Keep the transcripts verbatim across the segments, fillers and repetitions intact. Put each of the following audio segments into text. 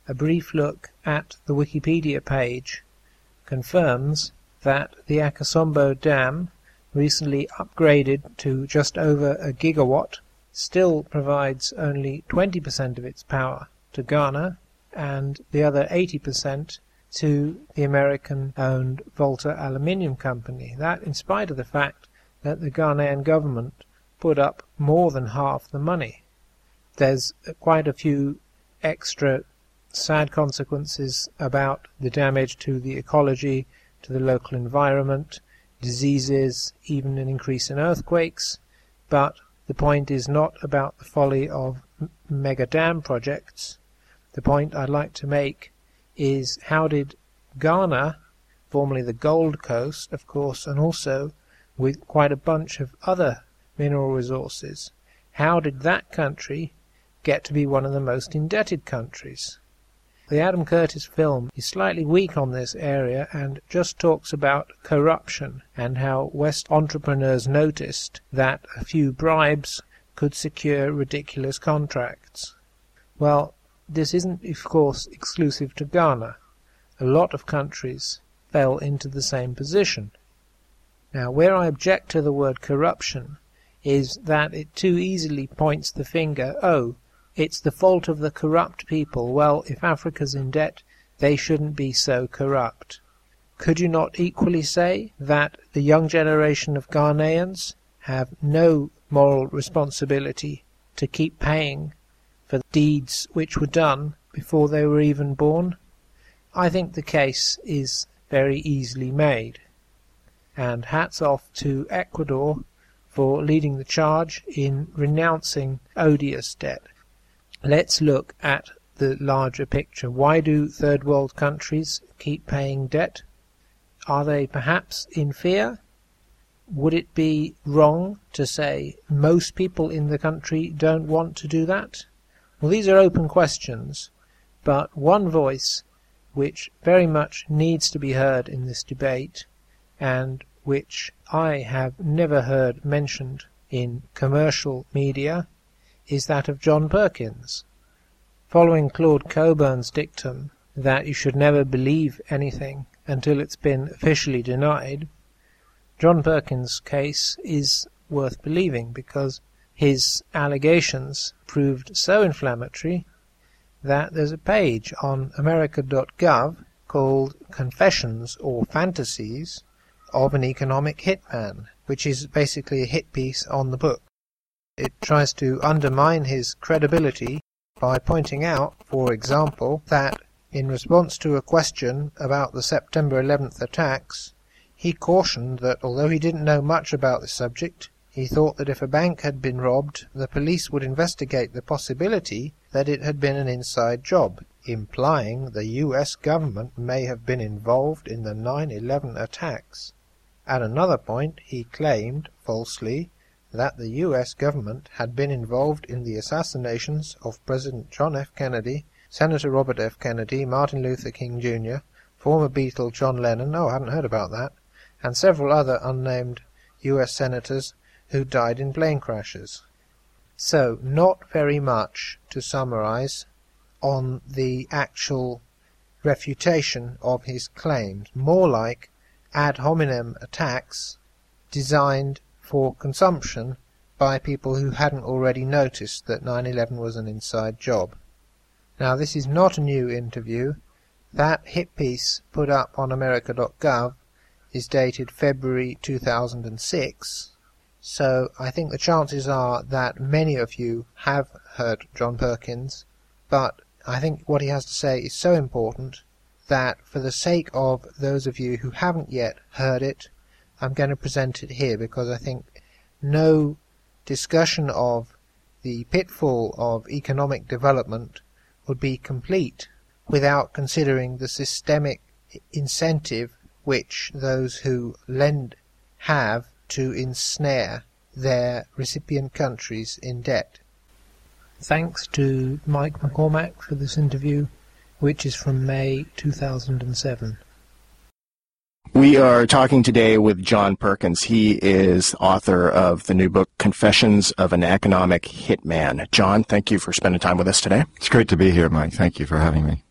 a brief look at the Wikipedia page confirms that the Akosombo Dam, recently upgraded to just over a gigawatt, still provides only twenty percent of its power to Ghana and the other eighty percent to the American-owned Volta Aluminium Company. That in spite of the fact that the Ghanaian government put up more than half the money. There's quite a few extra sad consequences about the damage to the ecology, to the local environment, diseases, even an increase in earthquakes, but the point is not about the folly of mega dam projects. The point I'd like to make is how did Ghana, formerly the Gold Coast, of course, and also with quite a bunch of other mineral resources, how did that country get to be one of the most indebted countries? The Adam Curtis film is slightly weak on this area and just talks about corruption and how West entrepreneurs noticed that a few bribes could secure ridiculous contracts. Well, this isn't, of course, exclusive to Ghana. A lot of countries fell into the same position. Now, where I object to the word corruption is that it too easily points the finger, oh, it's the fault of the corrupt people. Well, if Africa's in debt, they shouldn't be so corrupt. Could you not equally say that the young generation of Ghanaians have no moral responsibility to keep paying for deeds which were done before they were even born? I think the case is very easily made. And hats off to Ecuador for leading the charge in renouncing odious debt. Let's look at the larger picture. Why do third world countries keep paying debt? Are they perhaps in fear? Would it be wrong to say most people in the country don't want to do that? Well, these are open questions, but one voice which very much needs to be heard in this debate, and which I have never heard mentioned in commercial media, is that of John Perkins. Following Claude Coburn's dictum that you should never believe anything until it's been officially denied, John Perkins' case is worth believing because his allegations proved so inflammatory that there's a page on America dot gov called Confessions or Fantasies of an Economic Hitman, which is basically a hit piece on the book. It tries to undermine his credibility by pointing out, for example, that in response to a question about the September eleventh attacks, he cautioned that although he didn't know much about the subject, he thought that if a bank had been robbed, the police would investigate the possibility that it had been an inside job, implying the U S government may have been involved in the nine eleven attacks. At another point, he claimed, falsely, that the U S government had been involved in the assassinations of President John F. Kennedy, Senator Robert F. Kennedy, Martin Luther King Junior, former Beatle John Lennon, oh, I hadn't heard about that, and several other unnamed U S senators who died in plane crashes. So, not very much, to summarize, on the actual refutation of his claims, more like ad hominem attacks designed for consumption by people who hadn't already noticed that nine eleven was an inside job. Now, this is not a new interview. That hit piece put up on America dot gov is dated February two thousand six, so I think the chances are that many of you have heard John Perkins, but I think what he has to say is so important that for the sake of those of you who haven't yet heard it, I'm going to present it here because I think no discussion of the pitfall of economic development would be complete without considering the systemic incentive which those who lend have to ensnare their recipient countries in debt. Thanks to Mike McCormack for this interview, which is from May two thousand seven. We are talking today with John Perkins. He is author of the new book, Confessions of an Economic Hitman. John, thank you for spending time with us today. It's great to be here, Mike. Thank you for having me.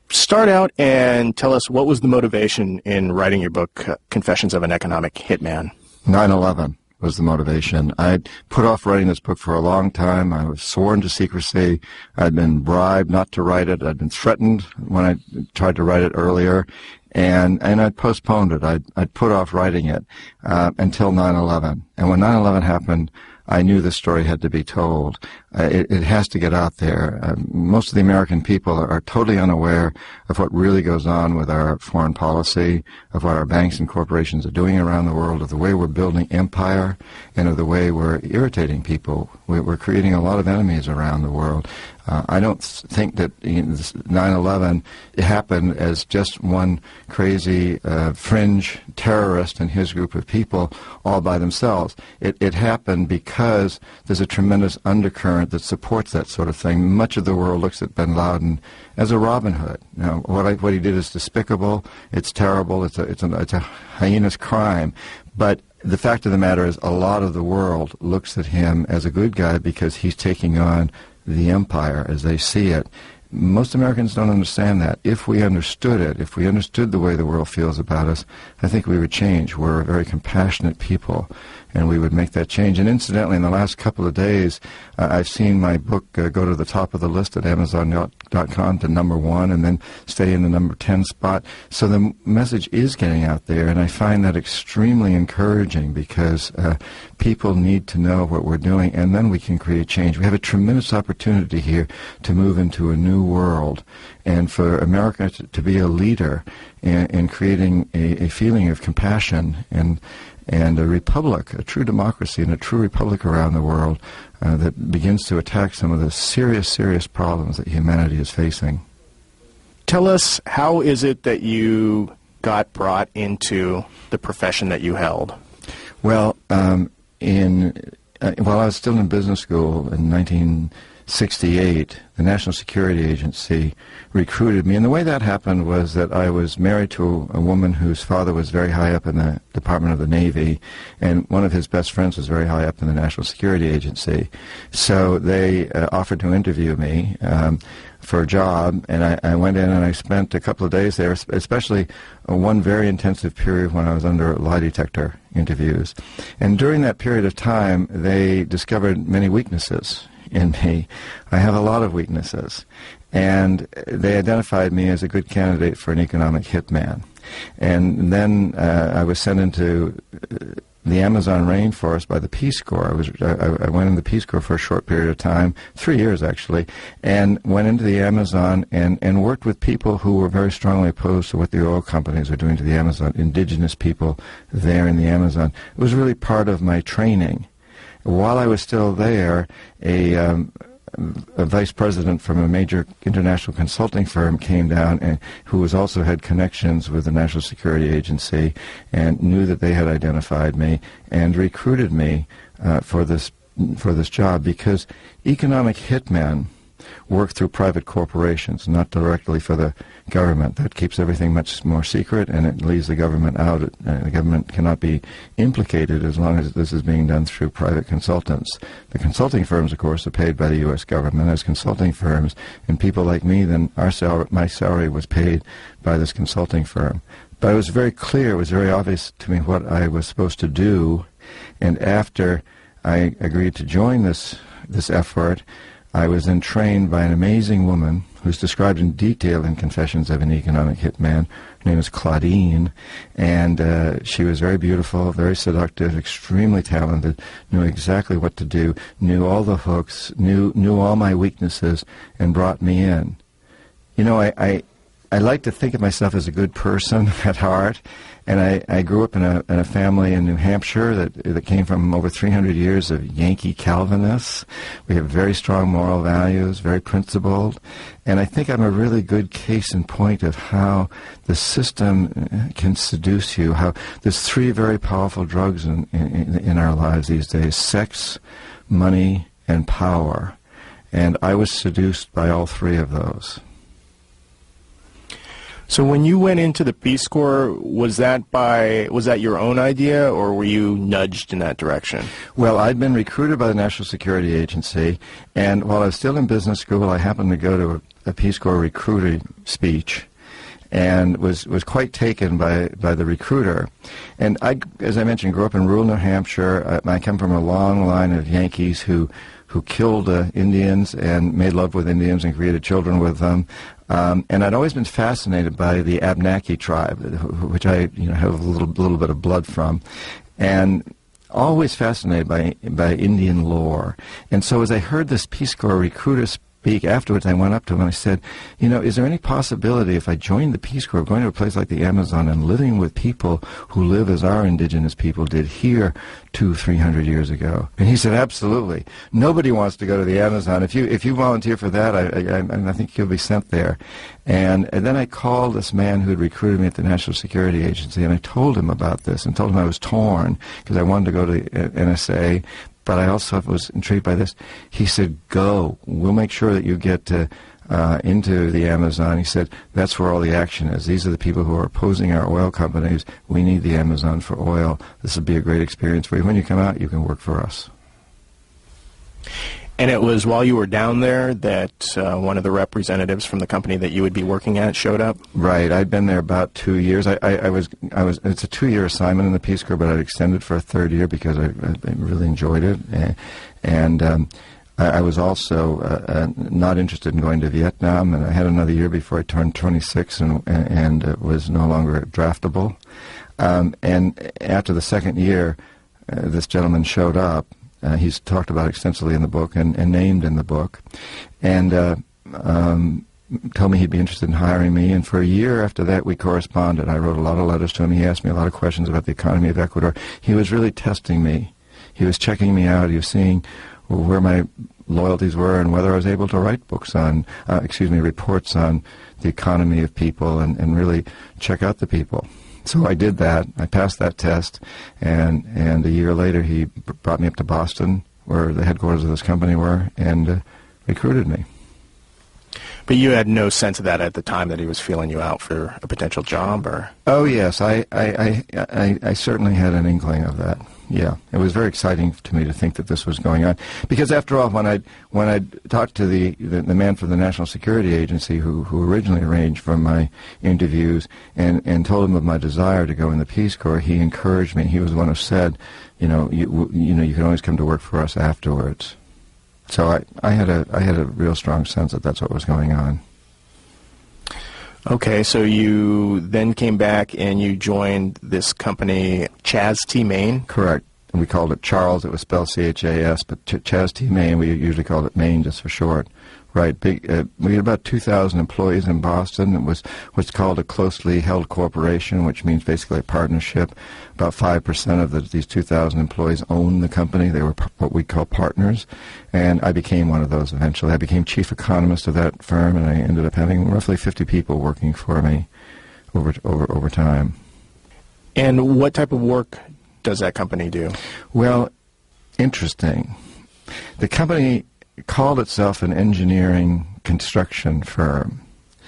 start out and tell us what was the motivation in writing your book, uh, Confessions of an Economic Hitman? nine eleven was the motivation. I'd put off writing this book for a long time. I was sworn to secrecy. I'd been bribed not to write it. I'd been threatened when I tried to write it earlier. And and I'd postponed it. I'd, I'd put off writing it uh, until nine eleven. And when nine eleven happened, I knew the story had to be told. Uh, it, it has to get out there. Uh, most of the American people are, are totally unaware of what really goes on with our foreign policy, of what our banks and corporations are doing around the world, of the way we're building empire, and of the way we're irritating people. We're, we're creating a lot of enemies around the world. Uh, I don't think that nine eleven happened as just one crazy uh, fringe terrorist and his group of people all by themselves. It, it happened because there's a tremendous undercurrent that supports that sort of thing. Much of the world looks at bin Laden as a Robin Hood. Now, what, I, what he did is despicable. It's terrible. It's a, it's a, it's a heinous crime. But the fact of the matter is a lot of the world looks at him as a good guy because he's taking on the empire as they see it. Most Americans don't understand that. If we understood it, if we understood the way the world feels about us, I think we would change. We're a very compassionate people, and we would make that change. And incidentally, in the last couple of days, uh, I've seen my book uh, go to the top of the list at Amazon dot com to number one and then stay in the number ten spot. So the message is getting out there, and I find that extremely encouraging because uh, people need to know what we're doing, and then we can create change. We have a tremendous opportunity here to move into a new world, and for America to, to be a leader in, in creating a, a feeling of compassion and and a republic, a true democracy and a true republic around the world uh, that begins to attack some of the serious, serious problems that humanity is facing. Tell us, how is it that you got brought into the profession that you held? Well, um, in uh, while I was still in business school in nineteen sixty-eight, the National Security Agency recruited me. And the way that happened was that I was married to a woman whose father was very high up in the Department of the Navy, and one of his best friends was very high up in the National Security Agency. So they uh, offered to interview me um, for a job, and I, I went in and I spent a couple of days there, especially uh, one very intensive period when I was under lie detector interviews. And during that period of time, they discovered many weaknesses in me. I have a lot of weaknesses, and they identified me as a good candidate for an economic hitman. And then uh, I was sent into uh, the Amazon rainforest by the Peace Corps. I was I, I went in the Peace Corps for a short period of time, three years actually, and went into the Amazon and, and worked with people who were very strongly opposed to what the oil companies are doing to the Amazon, indigenous people there in the Amazon. It was really part of my training. While I was still there, a, um, a vice president from a major international consulting firm came down, and who was also had connections with the National Security Agency, and knew that they had identified me and recruited me uh, for this for this job, because economic hitmen work through private corporations, not directly for the government. That keeps everything much more secret, and it leaves the government out. Uh, the government cannot be implicated as long as this is being done through private consultants. The consulting firms, of course, are paid by the U S government as consulting firms, and people like me, then our sal- my salary was paid by this consulting firm. But it was very clear, it was very obvious to me what I was supposed to do, and after I agreed to join this this effort, I was then trained by an amazing woman who's described in detail in Confessions of an Economic Hitman. Her name is Claudine, and uh, she was very beautiful, very seductive, extremely talented, knew exactly what to do, knew all the hooks, knew knew all my weaknesses, and brought me in. You know, I, I, I like to think of myself as a good person at heart, and I, I grew up in a, in a family in New Hampshire that, that came from over three hundred years of Yankee Calvinists. We have very strong moral values, very principled, and I think I'm a really good case in point of how the system can seduce you, how there's three very powerful drugs in, in, in our lives these days: sex, money, and power. And I was seduced by all three of those. So when you went into the Peace Corps, was that by was that your own idea, or were you nudged in that direction? Well, I'd been recruited by the National Security Agency, and while I was still in business school, I happened to go to a Peace Corps recruiter speech, and was, was quite taken by, by the recruiter. And I, as I mentioned, grew up in rural New Hampshire. I, I come from a long line of Yankees who who killed uh, Indians and made love with Indians and created children with them. Um, and I'd always been fascinated by the Abnaki tribe, which I you know have a little little bit of blood from, and always fascinated by by Indian lore. And so as I heard this Peace Corps recruiter speak afterwards, I went up to him and I said, you know, is there any possibility if I joined the Peace Corps, going to a place like the Amazon and living with people who live as our indigenous people did here two, three hundred years ago? And he said, absolutely. Nobody wants to go to the Amazon. If you if you volunteer for that, I I, I think you'll be sent there. And, and then I called this man who had recruited me at the National Security Agency, and I told him about this and told him I was torn because I wanted to go to the N S A, but I also was intrigued by this. He said, go. We'll make sure that you get uh, uh, into the Amazon. He said, that's where all the action is. These are the people who are opposing our oil companies. We need the Amazon for oil. This will be a great experience for you. When you come out, you can work for us. And it was while you were down there that uh, one of the representatives from the company that you would be working at showed up? Right. I'd been there about two years. I, I, I was, I was. It's a two-year assignment in the Peace Corps, but I'd extended for a third year because I, I really enjoyed it. And, and um, I, I was also uh, uh, not interested in going to Vietnam, and I had another year before I turned twenty-six and, and uh, was no longer draftable. Um, and after the second year, uh, this gentleman showed up. Uh, he's talked about extensively in the book and, and named in the book, and uh, um, told me he'd be interested in hiring me. And for a year after that, we corresponded. I wrote a lot of letters to him. He asked me a lot of questions about the economy of Ecuador. He was really testing me. He was checking me out. He was seeing where my loyalties were and whether I was able to write books on, uh, excuse me, reports on the economy of people and, and really check out the people. So I did that. I passed that test, and and a year later he b- brought me up to Boston, where the headquarters of this company were, and uh, recruited me. But you had no sense of that at the time, that he was feeling you out for a potential job, or? Oh yes, I I, I, I, I certainly had an inkling of that. Yeah, it was very exciting to me to think that this was going on, because after all, when I when I talked to the, the the man from the National Security Agency who who originally arranged for my interviews and and told him of my desire to go in the Peace Corps, he encouraged me. He was the one who said, you know, you you know, you can always come to work for us afterwards. So I I had a I had a real strong sense that that's what was going on. Okay, so you then came back and you joined this company, Chas T. Main? Correct. And we called it Charles. It was spelled C H A S, but Ch- Chas T. Main, we usually called it Main just for short. Right. Big, uh, we had about two thousand employees in Boston. It was what's called a closely held corporation, which means basically a partnership. About five percent of the, these two thousand employees owned the company. They were p- what we call partners. And I became one of those eventually. I became chief economist of that firm, and I ended up having roughly fifty people working for me over over over time. And what type of work does that company do? Well, interesting. The company called itself an engineering construction firm,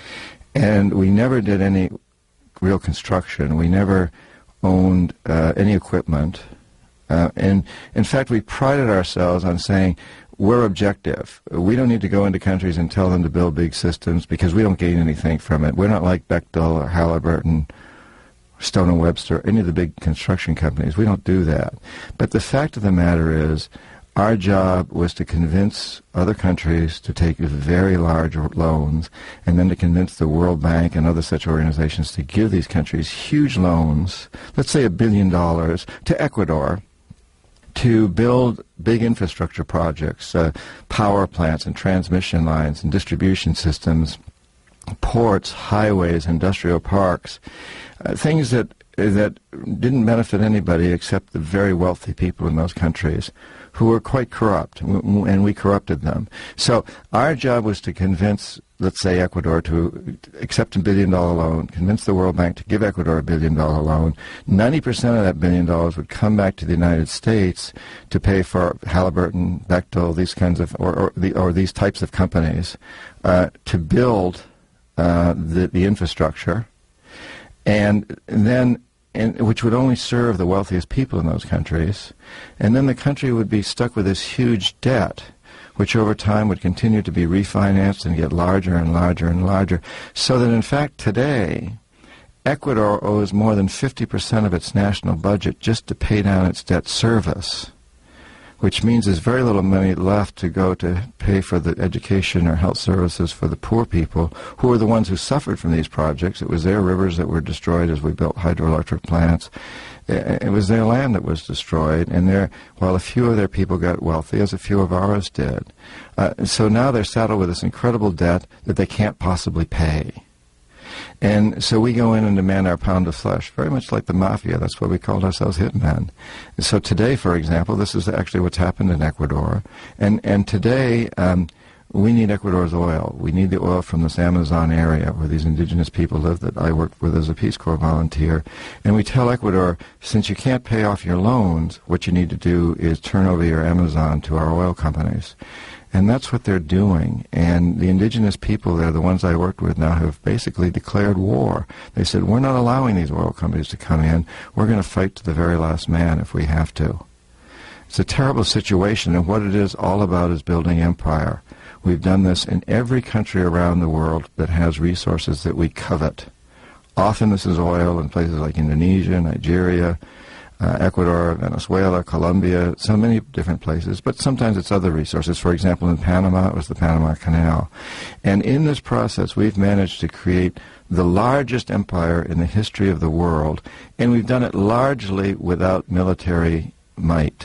and we never did any real construction. We never owned uh, any equipment, uh, and in fact we prided ourselves on saying we're objective. We don't need to go into countries and tell them to build big systems because we don't gain anything from it. We're not like Bechtel or Halliburton, Stone and Webster, any of the big construction companies. We don't do that. But the fact of the matter is, our job was to convince other countries to take very large loans, and then to convince the World Bank and other such organizations to give these countries huge loans, let's say a billion dollars, to Ecuador, to build big infrastructure projects, uh, power plants and transmission lines and distribution systems, ports, highways, industrial parks, uh, things that that didn't benefit anybody except the very wealthy people in those countries, who were quite corrupt, and we corrupted them. So our job was to convince, let's say, Ecuador to accept a billion-dollar loan, convince the World Bank to give Ecuador a billion-dollar loan. ninety percent of that billion dollars would come back to the United States to pay for Halliburton, Bechtel, these kinds of, or, or, the, or these types of companies, uh, to build uh, the, the infrastructure, and then And, which would only serve the wealthiest people in those countries. And then the country would be stuck with this huge debt which over time would continue to be refinanced and get larger and larger and larger, so that in fact today Ecuador owes more than fifty percent of its national budget just to pay down its debt service, which means there's very little money left to go to pay for the education or health services for the poor people, who are the ones who suffered from these projects. It was their rivers that were destroyed as we built hydroelectric plants. It was their land that was destroyed, and their, while a few of their people got wealthy, as a few of ours did. Uh, so now they're saddled with this incredible debt that they can't possibly pay. And so we go in and demand our pound of flesh, very much like the mafia. That's why we called ourselves hitmen. So today, for example, this is actually what's happened in Ecuador. And, and today, um, we need Ecuador's oil. We need the oil from this Amazon area where these indigenous people live that I worked with as a Peace Corps volunteer. And we tell Ecuador, since you can't pay off your loans, what you need to do is turn over your Amazon to our oil companies. And that's what they're doing. And the indigenous people there, the ones I worked with now, have basically declared war. They said, we're not allowing these oil companies to come in. We're going to fight to the very last man if we have to. It's a terrible situation, and what it is all about is building empire. We've done this in every country around the world that has resources that we covet. Often this is oil in places like Indonesia, Nigeria, Uh, Ecuador, Venezuela, Colombia, so many different places, but sometimes it's other resources. For example, in Panama, it was the Panama Canal. And in this process, we've managed to create the largest empire in the history of the world, and we've done it largely without military might.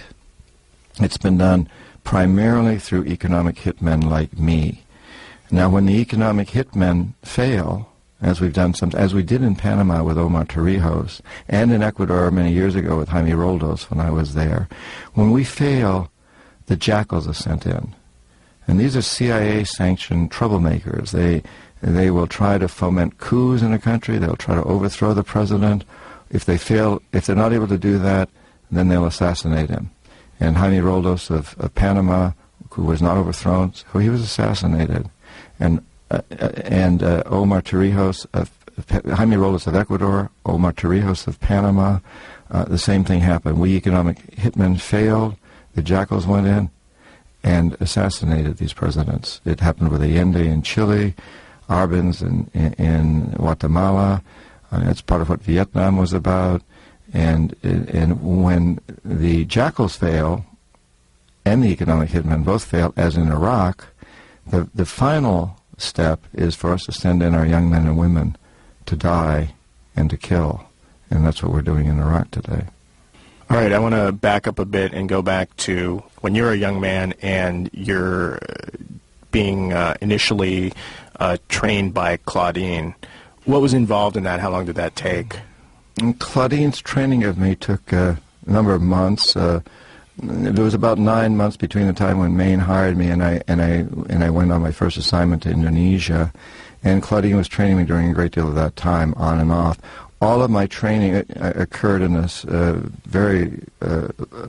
It's been done primarily through economic hitmen like me. Now, when the economic hitmen fail, as we've done some, as we did in Panama with Omar Torrijos, and in Ecuador many years ago with Jaime Roldos when I was there. When we fail, the jackals are sent in. And these are C I A-sanctioned troublemakers. They, they will try to foment coups in a country. They'll try to overthrow the president. If they fail, if they're not able to do that, then they'll assassinate him. And Jaime Roldos of, of Panama, who was not overthrown, so he was assassinated. And Uh, and uh, Omar Torrijos of Jaime Roldos of Ecuador, Omar Torrijos of Panama, uh, the same thing happened. We economic hitmen failed. The jackals went in and assassinated these presidents. It happened with Allende in Chile, Arbenz in, in, in Guatemala. Uh, that's part of what Vietnam was about. And and when the jackals fail, and the economic hitmen both fail, as in Iraq, the the final step is for us to send in our young men and women to die and to kill. And that's what we're doing in Iraq today. All right, I want to back up a bit and go back to when you're a young man and you're being uh, initially uh, trained by Claudine. What was involved in that? How long did that take? And Claudine's training of me took uh, a number of months. Uh, There was about nine months between the time when Maine hired me and I and I and I went on my first assignment to Indonesia, and Claudine was training me during a great deal of that time, on and off. All of my training uh, occurred in this uh, very uh,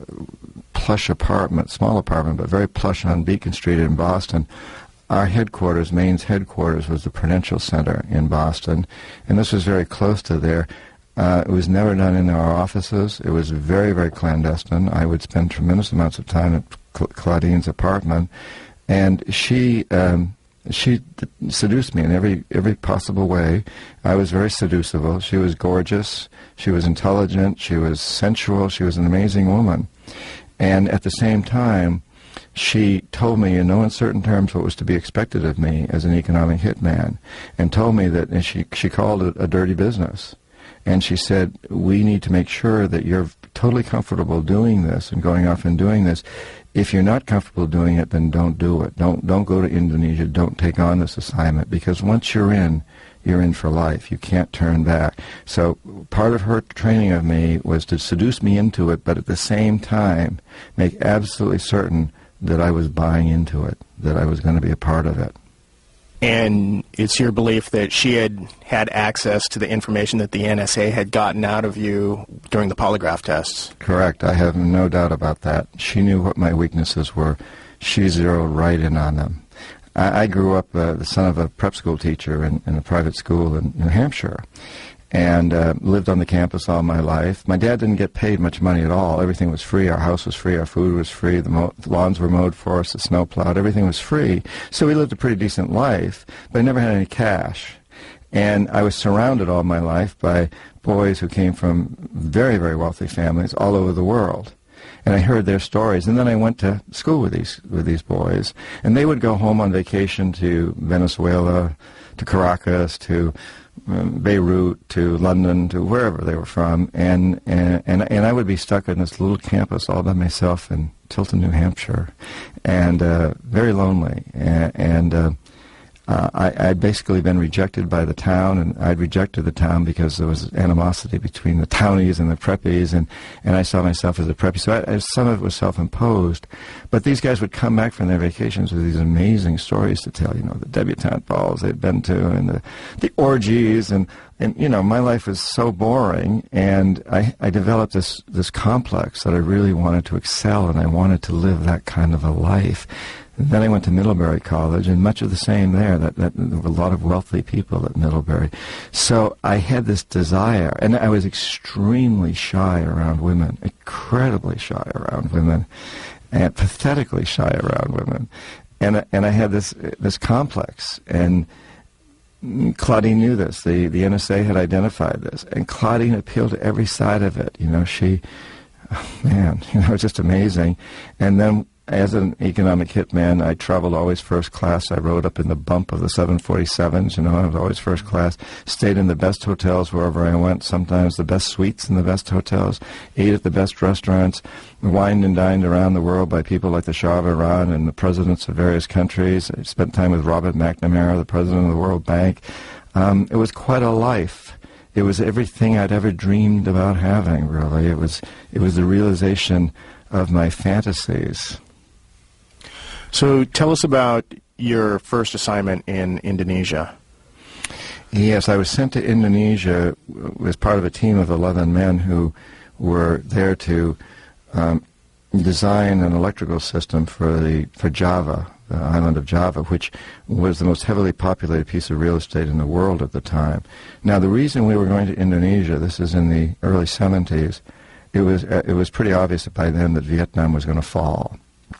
plush apartment, small apartment, but very plush on Beacon Street in Boston. Our headquarters, Maine's headquarters, was the Prudential Center in Boston, and this was very close to there. Uh, it was never done in our offices. It was very, very clandestine. I would spend tremendous amounts of time at Cla- Claudine's apartment, and she um, she d- seduced me in every every possible way. I was very seducible. She was gorgeous. She was intelligent. She was sensual. She was an amazing woman, and at the same time, she told me in no uncertain terms what was to be expected of me as an economic hitman, and told me that, and she she called it a dirty business. And she said, we need to make sure that you're totally comfortable doing this and going off and doing this. If you're not comfortable doing it, then don't do it. Don't don't go to Indonesia. Don't take on this assignment, because once you're in, you're in for life. You can't turn back. So part of her training of me was to seduce me into it, but at the same time make absolutely certain that I was buying into it, that I was going to be a part of it. And it's your belief that she had had access to the information that the N S A had gotten out of you during the polygraph tests? Correct. I have no doubt about that. She knew what my weaknesses were. She zeroed right in on them. I, I grew up uh, the son of a prep school teacher in, in a private school in New Hampshire. and uh, lived on the campus all my life. My dad didn't get paid much money at all. Everything was free. Our house was free. Our food was free. The, mo- the lawns were mowed for us. The snow plowed. Everything was free. So we lived a pretty decent life, but I never had any cash. And I was surrounded all my life by boys who came from very, very wealthy families all over the world. And I heard their stories. And then I went to school with these with these boys. And they would go home on vacation to Venezuela, to Caracas, to um, Beirut, to London, to wherever they were from. And, and, and, and I would be stuck in this little campus all by myself in Tilton, New Hampshire, and uh, very lonely. And, and uh, Uh, I, I'd basically been rejected by the town, and I'd rejected the town because there was animosity between the townies and the preppies, and, and I saw myself as a preppy. So I, some of it was self-imposed. But these guys would come back from their vacations with these amazing stories to tell, you know, the debutante balls they'd been to, and the, the orgies, and, and, you know, my life was so boring, and I, I developed this, this complex that I really wanted to excel, and I wanted to live that kind of a life. And then I went to Middlebury College, and much of the same there. That, that there were a lot of wealthy people at Middlebury. So I had this desire, and I was extremely shy around women, incredibly shy around women, and pathetically shy around women. And and I had this this complex, and Claudine knew this. The the N S A had identified this, and Claudine appealed to every side of it. You know, she, oh man, you know, it's just amazing. And then, as an economic hitman, I traveled always first class. I rode up in the bump of the seven forty-sevens. You know, I was always first class. Stayed in the best hotels wherever I went, sometimes the best suites in the best hotels. Ate at the best restaurants. Wined and dined around the world by people like the Shah of Iran and the presidents of various countries. I spent time with Robert McNamara, the president of the World Bank. Um, it was quite a life. It was everything I'd ever dreamed about having, really. It was, it was the realization of my fantasies. So tell us about your first assignment in Indonesia. Yes, I was sent to Indonesia as part of a team of eleven men who were there to um, design an electrical system for the for Java, the island of Java, which was the most heavily populated piece of real estate in the world at the time. Now, the reason we were going to Indonesia, this is in the early seventies, it was uh, it was pretty obvious by then that Vietnam was going to fall.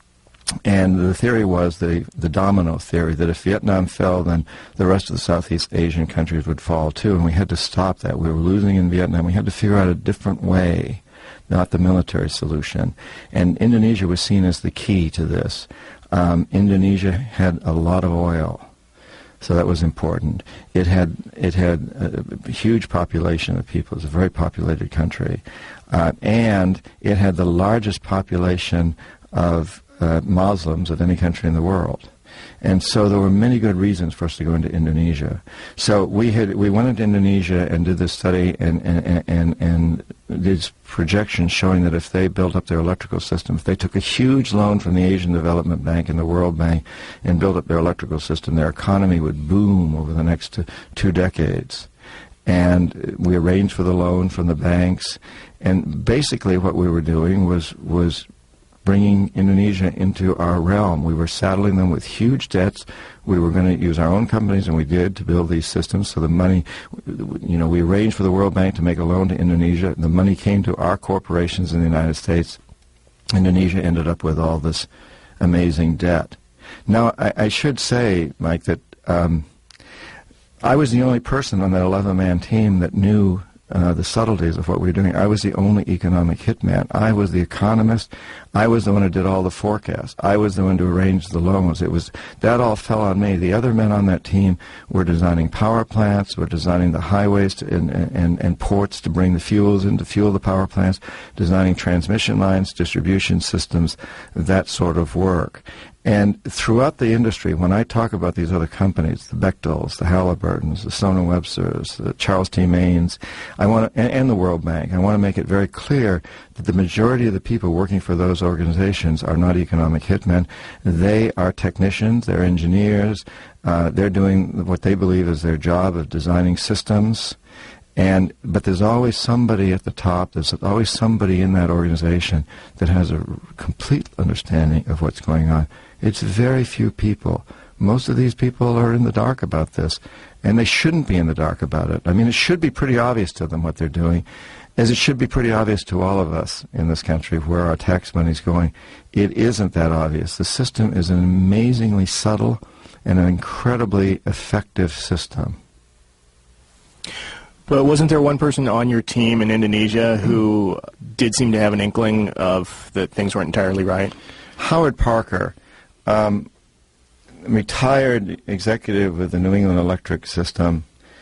And the theory was the, the domino theory, that if Vietnam fell, then the rest of the Southeast Asian countries would fall too, and we had to stop that. We were losing in Vietnam. We had to figure out a different way, not the military solution. And Indonesia was seen as the key to this. Um, Indonesia had a lot of oil, so that was important. It had it had a huge population of people. It was a very populated country. Uh, and it had the largest population of Uh, Muslims of any country in the world. And so there were many good reasons for us to go into Indonesia. So we had we went into Indonesia and did this study and and, and, and did projections showing that if they built up their electrical system, if they took a huge loan from the Asian Development Bank and the World Bank and built up their electrical system, their economy would boom over the next two, two decades. And we arranged for the loan from the banks. And basically what we were doing was was bringing Indonesia into our realm. We were saddling them with huge debts. We were going to use our own companies, and we did, to build these systems. So the money, you know, we arranged for the World Bank to make a loan to Indonesia. The money came to our corporations in the United States. Indonesia ended up with all this amazing debt. Now, I, I should say, Mike, that um, I was the only person on that eleven-man team that knew Uh, the subtleties of what we were doing. I was the only economic hitman. I was the economist. I was the one who did all the forecasts. I was the one to arrange the loans. It was that all fell on me. The other men on that team were designing power plants, were designing the highways to, and, and, and ports to bring the fuels in to fuel the power plants, designing transmission lines, distribution systems, that sort of work. And throughout the industry, when I talk about these other companies, the Bechtels, the Halliburtons, the Stone and Websters, the Charles T. Maines, I want to, and, and the World Bank, I want to make it very clear that the majority of the people working for those organizations are not economic hitmen. They are technicians, they're engineers, uh, they're doing what they believe is their job of designing systems. And but there's always somebody at the top, there's always somebody in that organization that has a complete understanding of what's going on. It's very few people. Most of these people are in the dark about this, And they shouldn't be in the dark about it. I mean, it should be pretty obvious to them what they're doing, as it should be pretty obvious to all of us in this country where our tax money is going. It isn't that obvious. The system is an amazingly subtle and an incredibly effective system. But wasn't there one person on your team in Indonesia who did seem to have an inkling of that things weren't entirely right? Howard Parker, um, retired executive with the New England Electric System.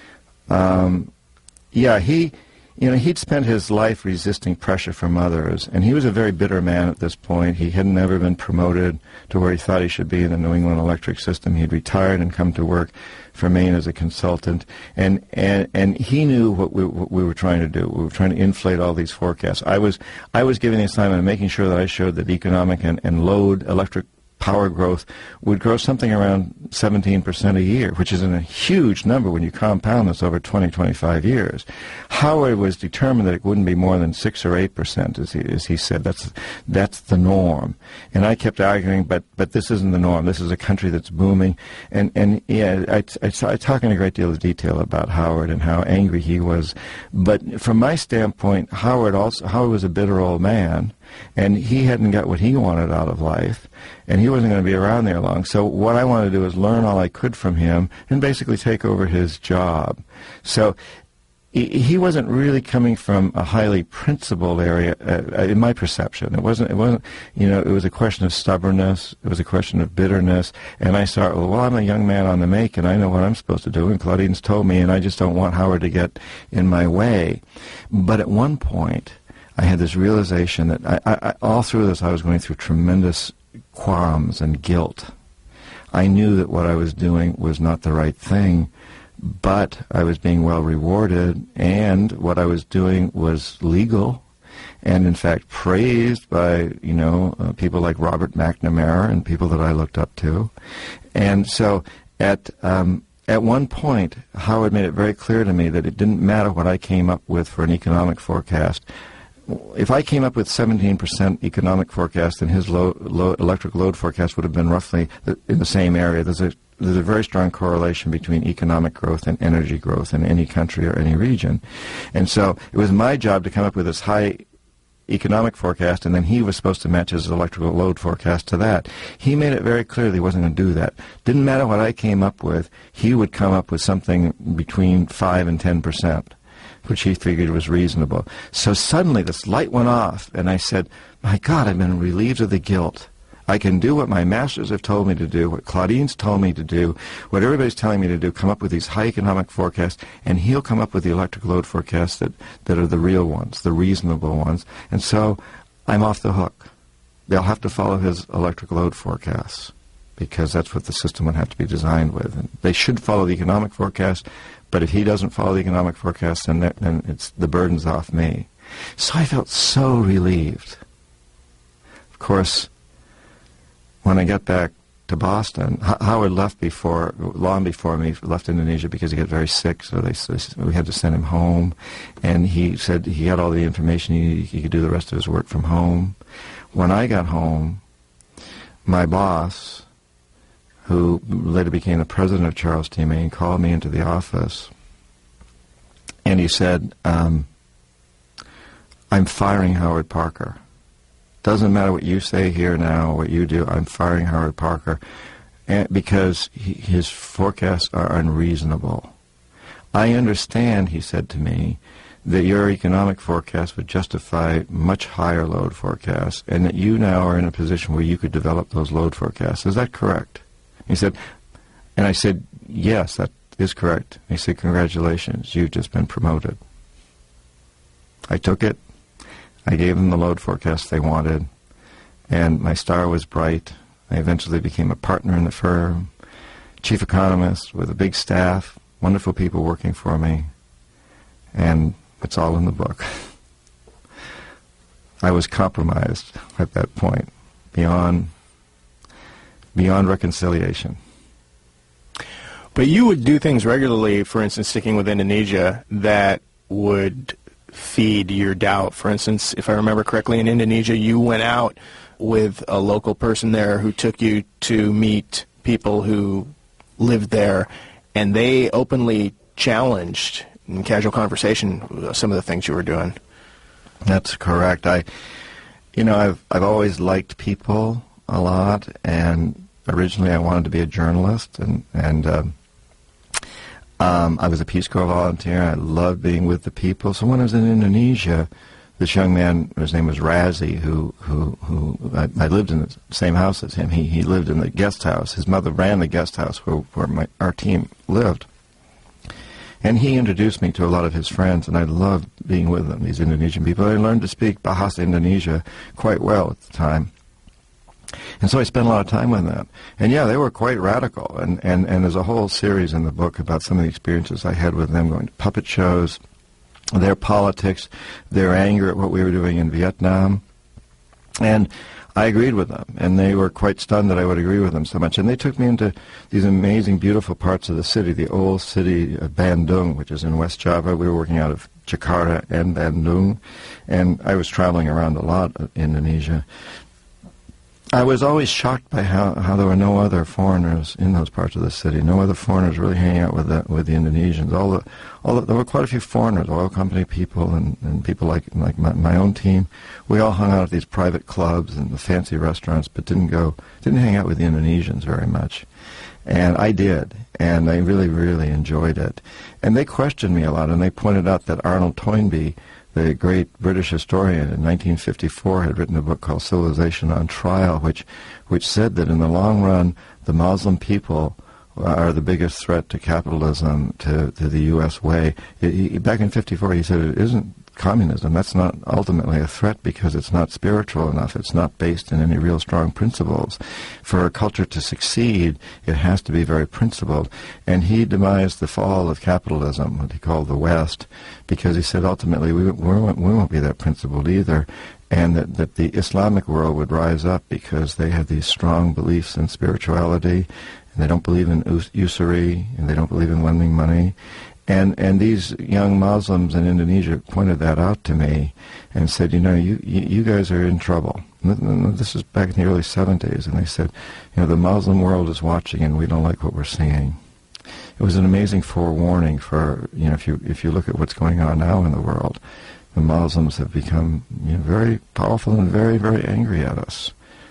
Um, yeah, he, you know, he'd spent his life resisting pressure from others, and he was a very bitter man at this point. He had never been promoted to where he thought he should be in the New England Electric System. He'd retired and come to work for Maine as a consultant, and and and he knew what we what we were trying to do. We were trying to inflate all these forecasts. I was I was given the assignment of making sure that I showed that economic and, and load electric power growth would grow something around seventeen percent a year, which is a huge number when you compound this over twenty, twenty-five years. Howard was determined that it wouldn't be more than six or eight percent, as he, as he said. That's that's the norm. And I kept arguing, but but this isn't the norm. This is a country that's booming. And, and yeah, I, I, I talk in a great deal of detail about Howard and how angry he was. But from my standpoint, Howard also Howard was a bitter old man, and he hadn't got what he wanted out of life, and he wasn't going to be around there long. So what I wanted to do was learn all I could from him and basically take over his job. So he wasn't really coming from a highly principled area, uh, in my perception. It wasn't, it wasn't, you know, it was a question of stubbornness. It was a question of bitterness. And I thought, well, well, I'm a young man on the make, and I know what I'm supposed to do. And Claudine's told me, and I just don't want Howard to get in my way. But at one point, I had this realization that I, I, I, all through this, I was going through tremendous qualms and guilt. I knew that what I was doing was not the right thing, but I was being well rewarded, and what I was doing was legal, and in fact praised by, you know, uh, people like Robert McNamara and people that I looked up to. And so at um, at one point, Howard made it very clear to me that it didn't matter what I came up with for an economic forecast. If I came up with seventeen percent economic forecast, then his low, low electric load forecast would have been roughly in the same area. There's a, there's a very strong correlation between economic growth and energy growth in any country or any region. And so it was my job to come up with this high economic forecast, and then he was supposed to match his electrical load forecast to that. He made it very clear that he wasn't going to do that. Didn't matter what I came up with, he would come up with something between five and ten percent. Which he figured was reasonable. So suddenly this light went off, and I said, my God, I've been relieved of the guilt. I can do what my masters have told me to do, what Claudine's told me to do, what everybody's telling me to do, come up with these high economic forecasts, and he'll come up with the electric load forecasts that, that are the real ones, the reasonable ones. And so I'm off the hook. They'll have to follow his electric load forecasts, because that's what the system would have to be designed with. And they should follow the economic forecast, but if he doesn't follow the economic forecast, then, that, then it's, the burden's off me. So I felt so relieved. Of course, when I got back to Boston, H- Howard left before, long before me, left Indonesia because he got very sick, so they, so we had to send him home. And he said he had all the information, he, he could do the rest of his work from home. When I got home, my boss, who later became the president of Charles T. Maine, called me into the office, and he said, um, I'm firing Howard Parker. Doesn't matter what you say here now, or what you do, I'm firing Howard Parker, and because he, his forecasts are unreasonable. I understand, he said to me, that your economic forecast would justify much higher load forecasts, and that you now are in a position where you could develop those load forecasts. Is that correct? He said, and I said, yes, that is correct. He said, congratulations, you've just been promoted. I took it. I gave them the load forecast they wanted, and my star was bright. I eventually became a partner in the firm, chief economist with a big staff, wonderful people working for me, and it's all in the book. I was compromised at that point, beyond beyond reconciliation. But you would do things regularly, for instance, sticking with Indonesia, that would feed your doubt. For instance, if I remember correctly, in Indonesia, you went out with a local person there who took you to meet people who lived there, and they openly challenged in casual conversation some of the things you were doing. That's correct. I, you know, I've I've always liked people a lot, and originally I wanted to be a journalist, and and um, um, I was a Peace Corps volunteer. I loved being with the people. So when I was in Indonesia, this young man, his name was Razi, who who who I, I lived in the same house as him. He he lived in the guest house. His mother ran the guest house where where my, our team lived. And he introduced me to a lot of his friends, and I loved being with them, these Indonesian people. I learned to speak Bahasa Indonesia quite well at the time. And so I spent a lot of time with them. And yeah, they were quite radical. And, and, and there's a whole series in the book about some of the experiences I had with them, going to puppet shows, their politics, their anger at what we were doing in Vietnam. And I agreed with them, and they were quite stunned that I would agree with them so much. And they took me into these amazing, beautiful parts of the city, the old city of Bandung, which is in West Java. We were working out of Jakarta and Bandung, and I was traveling around a lot of Indonesia. I was always shocked by how, how there were no other foreigners in those parts of the city. No other foreigners really hanging out with the with the Indonesians. All the, all the, there were quite a few foreigners, oil company people, and, and people like like my, my own team. We all hung out at these private clubs and the fancy restaurants, but didn't go didn't hang out with the Indonesians very much. And I did, and I really really enjoyed it. And they questioned me a lot, and they pointed out that Arnold Toynbee, the great British historian, in nineteen fifty-four had written a book called Civilization on Trial, which which said that in the long run, the Muslim people are the biggest threat to capitalism, to, to the U S way. He, he, back in fifty-four, he said it isn't communism. That's not ultimately a threat because it's not spiritual enough. It's not based in any real strong principles. For a culture to succeed, it has to be very principled. And he demised the fall of capitalism, what he called the West, because he said ultimately we, we, won't, we won't be that principled either, and that, that the Islamic world would rise up because they have these strong beliefs in spirituality, and they don't believe in us- usury, and they don't believe in lending money. And and these young Muslims in Indonesia pointed that out to me and said, you know, you, you, you guys are in trouble. This is back in the early seventies, and they said, you know, the Muslim world is watching and we don't like what we're seeing. It was an amazing forewarning for, you know, if you if you look at what's going on now in the world, the Muslims have become, you know, very powerful and very, very angry at us.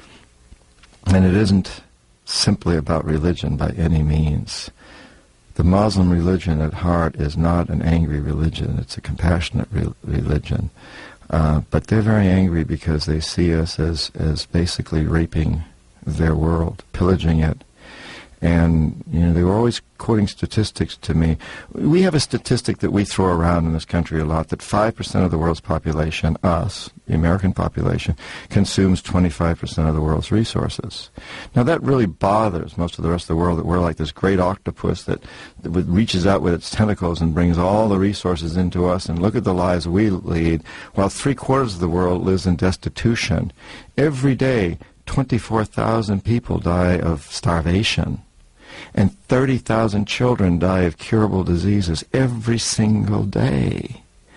And it isn't simply about religion by any means. The Muslim religion at heart is not an angry religion. It's a compassionate re- religion. Uh, but they're very angry because they see us as, as basically raping their world, pillaging it. And, you know, they were always quoting statistics to me. We have a statistic that we throw around in this country a lot, that five percent of the world's population, us, the American population, consumes twenty-five percent of the world's resources. Now, that really bothers most of the rest of the world, that we're like this great octopus that, that reaches out with its tentacles and brings all the resources into us, and look at the lives we lead, while three-quarters of the world lives in destitution. Every day, twenty-four thousand people die of starvation. And thirty thousand children die of curable diseases every single day.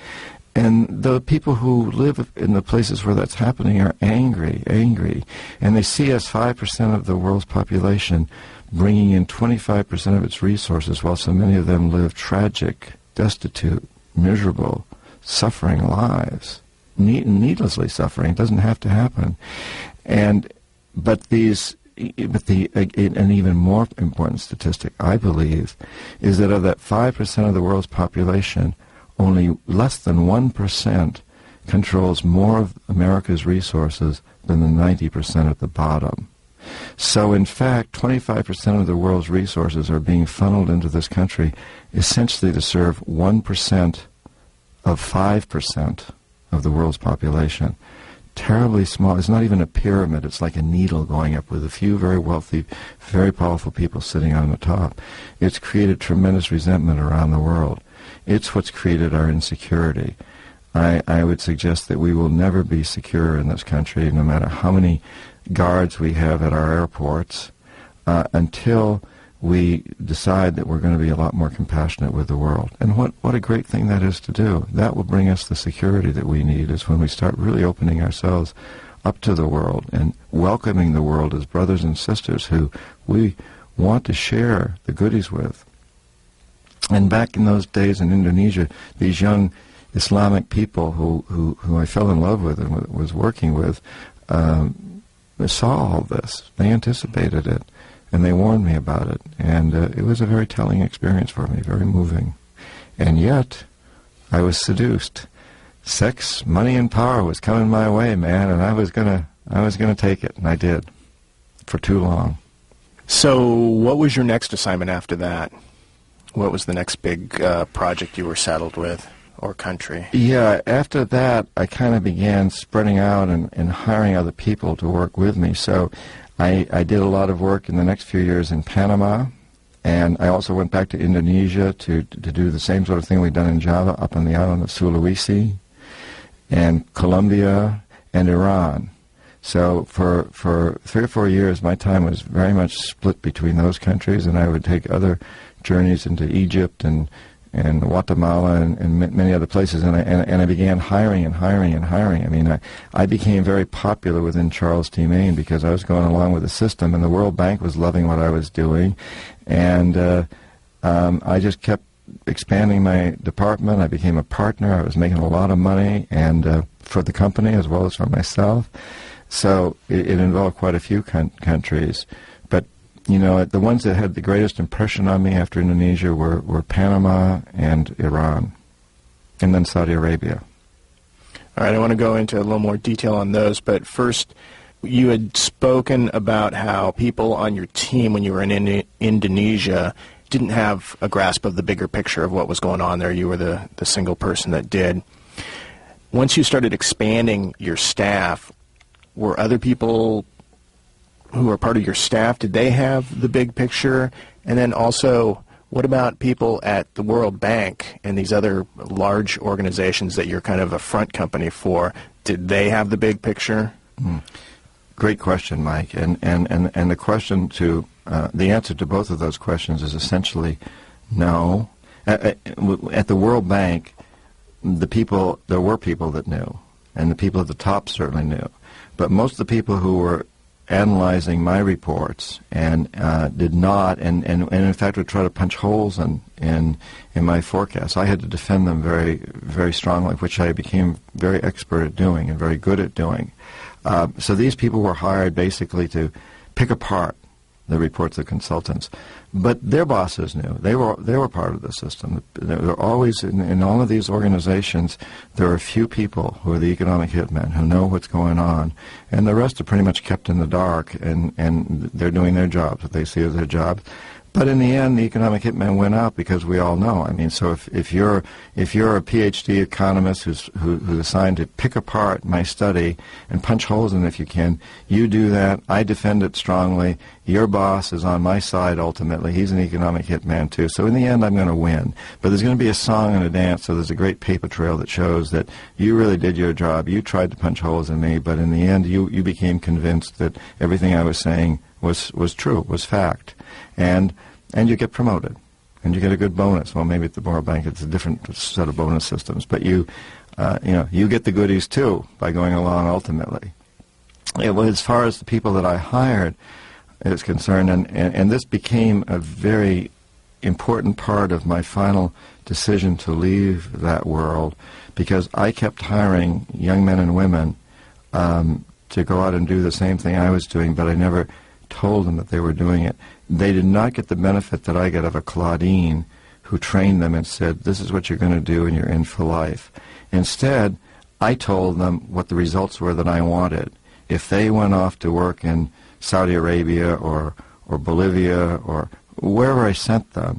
And the people who live in the places where that's happening are angry, angry. And they see us five percent of the world's population bringing in twenty-five percent of its resources, while so many of them live tragic, destitute, miserable, suffering lives. Need- needlessly suffering. It doesn't have to happen. And but these... But the an even more important statistic, I believe, is that of that five percent of the world's population, only less than one percent controls more of America's resources than the ninety percent at the bottom. So, in fact, twenty-five percent of the world's resources are being funneled into this country essentially to serve one percent of five percent of the world's population. Terribly small. It's not even a pyramid. It's like a needle going up with a few very wealthy, very powerful people sitting on the top. It's created tremendous resentment around the world. It's what's created our insecurity. I, I would suggest that we will never be secure in this country, no matter how many guards we have at our airports, uh, until we decide that we're going to be a lot more compassionate with the world. And what, what a great thing that is to do. That will bring us the security that we need, is when we start really opening ourselves up to the world and welcoming the world as brothers and sisters who we want to share the goodies with. And back in those days in Indonesia, these young Islamic people who, who, who I fell in love with and w- was working with um, saw all this. They anticipated it, and they warned me about it. And uh, it was a very telling experience for me, very moving. And yet, I was seduced. Sex, money, and power was coming my way, man, and I was gonna, I was gonna take it, and I did, for too long. So, what was your next assignment after that? What was the next big uh, project you were saddled with, or country? Yeah, after that, I kind of began spreading out and, and hiring other people to work with me. So, I, I did a lot of work in the next few years in Panama. And I also went back to Indonesia to, to do the same sort of thing we'd done in Java up on the island of Sulawesi, and Colombia, and Iran. So for, for three or four years, my time was very much split between those countries, and I would take other journeys into Egypt and, and Guatemala and, and many other places, and I, and, and I began hiring and hiring and hiring. I mean, I, I became very popular within Charles T. Main because I was going along with the system, and the World Bank was loving what I was doing. And uh, um, I just kept expanding my department. I became a partner. I was making a lot of money, and uh, for the company as well as for myself. So it, it involved quite a few con- countries. But, you know, the ones that had the greatest impression on me after Indonesia were, were Panama and Iran, and then Saudi Arabia. All right, I want to go into a little more detail on those, but first, you had spoken about how people on your team when you were in Indi- Indonesia didn't have a grasp of the bigger picture of what was going on there. You were the, the single person that did. Once you started expanding your staff, were other people who were part of your staff, did they have the big picture? And then also, what about people at the World Bank and these other large organizations that you're kind of a front company for? Did they have the big picture? Mm. Great question, Mike. And, and, and, and the question to, uh, the answer to both of those questions is essentially no. At, at the World Bank, the people, there were people that knew, and the people at the top certainly knew. But most of the people who were analyzing my reports and uh, did not, and, and, and in fact would try to punch holes in, in, in my forecasts. I had to defend them very, very strongly, which I became very expert at doing and very good at doing. Uh, so these people were hired basically to pick apart the reports of consultants. But their bosses knew. They were they were part of the system. There were always, in, in all of these organizations, there are a few people who are the economic hitmen who know what's going on, and the rest are pretty much kept in the dark, and, and they're doing their jobs, what they see as their jobs. But in the end, the economic hitmen win out because we all know. I mean, so if, if you're if you're a P H D economist who's who, who's assigned to pick apart my study and punch holes in it if you can, you do that. I defend it strongly. Your boss is on my side ultimately. He's an economic hitman too. So in the end, I'm going to win. But there's going to be a song and a dance. So there's a great paper trail that shows that you really did your job. You tried to punch holes in me, but in the end, you you became convinced that everything I was saying was was true, was fact. And and you get promoted, and you get a good bonus. Well, maybe at the World Bank it's a different set of bonus systems, but you, uh, you know, you get the goodies too by going along. Ultimately, it was, as far as the people that I hired is concerned, and, and and this became a very important part of my final decision to leave that world, because I kept hiring young men and women um, to go out and do the same thing I was doing, but I never told them that they were doing it. They did not get the benefit that I get of a Claudine who trained them and said, this is what you're going to do and you're in for life. Instead, I told them what the results were that I wanted. If they went off to work in Saudi Arabia or, or Bolivia or wherever I sent them,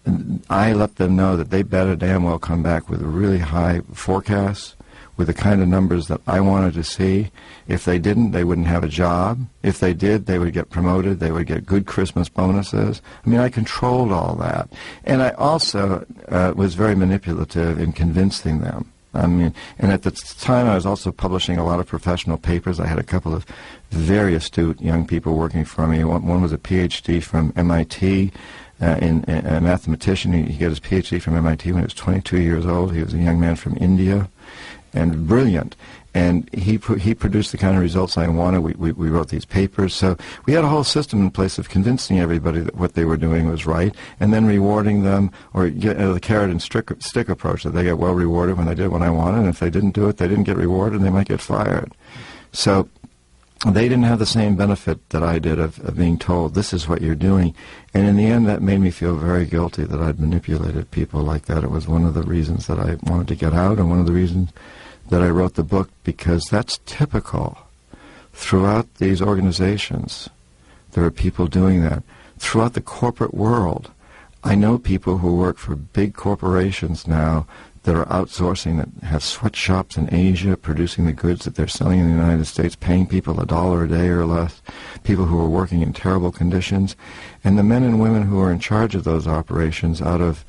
I let them know that they better damn well come back with really high forecasts, with the kind of numbers that I wanted to see. If they didn't, they wouldn't have a job. If they did, they would get promoted. They would get good Christmas bonuses. I mean, I controlled all that. And I also uh, was very manipulative in convincing them. I mean, and at the time I was also publishing a lot of professional papers. I had a couple of very astute young people working for me. One, one was a P H D from M I T, uh, in, in, a mathematician. He, he got his P H D from M I T when he was twenty-two years old. He was a young man from India, and brilliant. and he pro- he produced the kind of results I wanted. We, we we wrote these papers, so we had a whole system in place of convincing everybody that what they were doing was right, and then rewarding them, or get, uh, the carrot and stick, stick approach, that they get well rewarded when they did what I wanted, and if they didn't do it, they didn't get rewarded, and they might get fired. So they didn't have the same benefit that I did of, of being told, this is what you're doing. And in the end, that made me feel very guilty that I'd manipulated people like that. It was one of the reasons that I wanted to get out, and one of the reasons that I wrote the book, because that's typical. Throughout these organizations, there are people doing that. Throughout the corporate world, I know people who work for big corporations now that are outsourcing, that have sweatshops in Asia, producing the goods that they're selling in the United States, paying people a dollar a day or less, people who are working in terrible conditions, and the men and women who are in charge of those operations out of